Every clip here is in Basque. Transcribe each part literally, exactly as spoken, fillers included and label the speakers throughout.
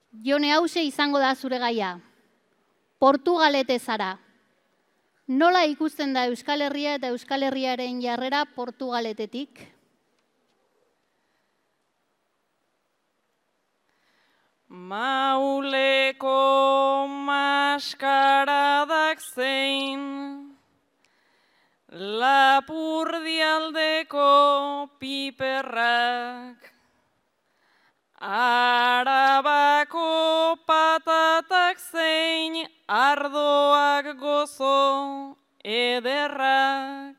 Speaker 1: Jone, hause izango da zure gaia. Portugalete zara. Nola ikusten da Euskal Herria eta Euskal Herriaren jarrera Portugaletetik?
Speaker 2: Mauleko maskaradak zein, Lapurdialdeko piperrak, Arabako patatak zein, ardoak gozo ederrak,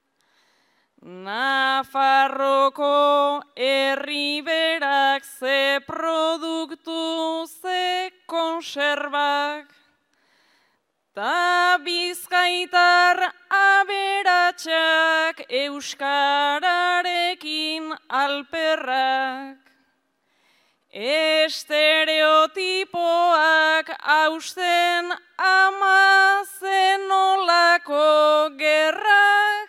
Speaker 2: Nafarroko herriberak ze produktu ze konserbak, ta Bizkaitar aberatsak euskararekin alperrak. Estereotipoak hausten ama zenolako gerrak,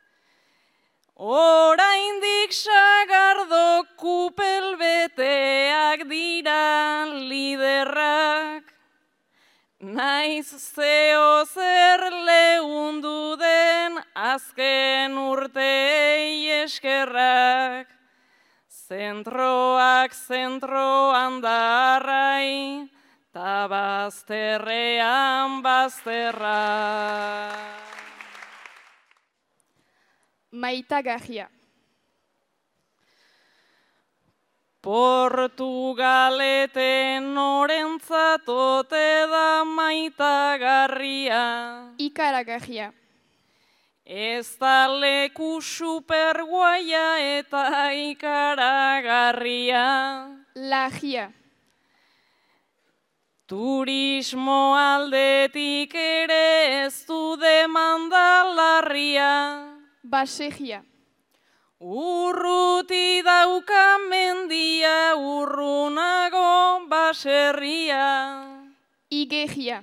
Speaker 2: oraindik sagardo kupelbeteak dira liderrak, naiz zeo zer leundu den azken urtei eskerrak. Zentroak zentro handarrai, ta bazterrean bazterra.
Speaker 3: Maitagarria.
Speaker 2: Portugaleten norentzat ote da maitagarria.
Speaker 3: Ikaragarria.
Speaker 2: Ez da leku superguaia eta ikaragarria.
Speaker 3: Lagia.
Speaker 2: Turismo aldetik ere ez du demanda larria.
Speaker 3: Basegia.
Speaker 2: Urruti dauka mendia, urrunago baserria.
Speaker 3: Igegia.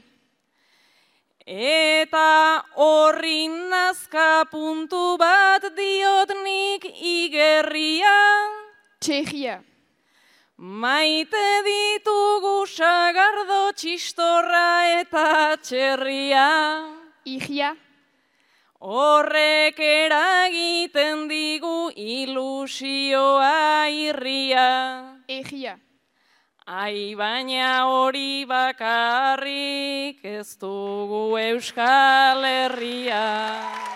Speaker 2: Eta horri nazka puntu bat diot nik igerria.
Speaker 3: Txegia.
Speaker 2: Maite ditugu sagardo txistorra eta txerria.
Speaker 3: Igia.
Speaker 2: Horrek eragiten digu ilusioa irria.
Speaker 3: Egia.
Speaker 2: Ai, baina hori bakarrik ez dugu Euskal Herria.